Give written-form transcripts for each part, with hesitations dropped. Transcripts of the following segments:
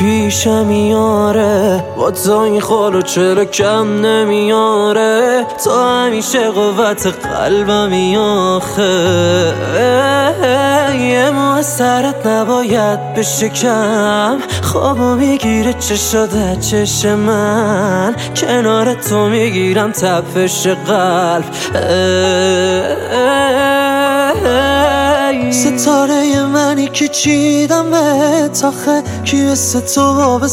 پیشم میاره با تو این خالو چرا کم نمیاره تو همیشه قوت قلبمی آخه یه مو از سرت نباید بشه کم خوابو میگیره چه شده چش من کنار تو میگیرم تپش قلب ستاره منی که چیدم آخه کی مثل تو باب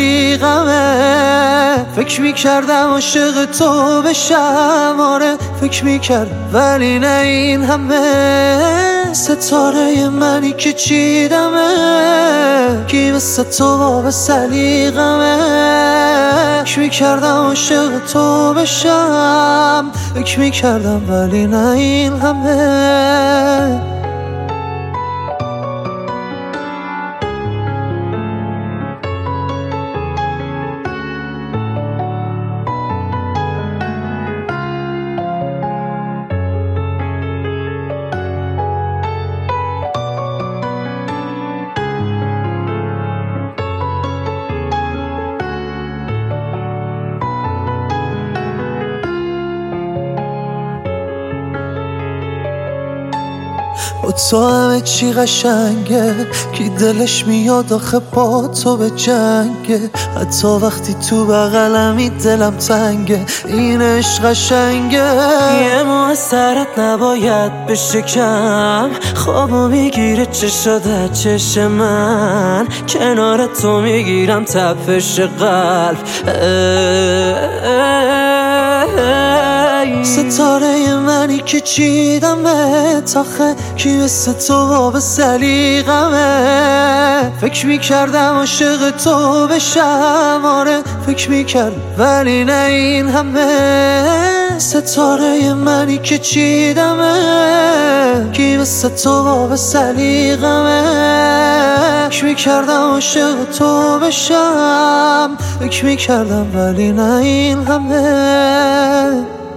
سلیقمه فکر میکردم عاشق تو بشم آره فکر میکرد ولی نه این همه ستاره منی که چیدم کی مثل تو باب سلیقمه فکر میکردم عاشق تو بشم فکر میکردم ولی نه این همه با تو همه چی قشنگه کی دلش میاد آخه با تو به جنگه حتی وقتی تو بغلمی دلم تنگه این عشق قشنگه یه مو از سرت نباید بشه کم خوابو میگیره چه شده چش من کنار تو میگیرم تپش قلب ستاره منی که چیدم آخه کی مثل تو باب سلیقمه فکر میکردم عاشق تو بشم آره فکر میکرد ولی نه این همه ستاره منی که چیدم کی مثل تو باب سلیقمه فکر میکردم عاشق تو بشم فکر میکردم ولی نه این همه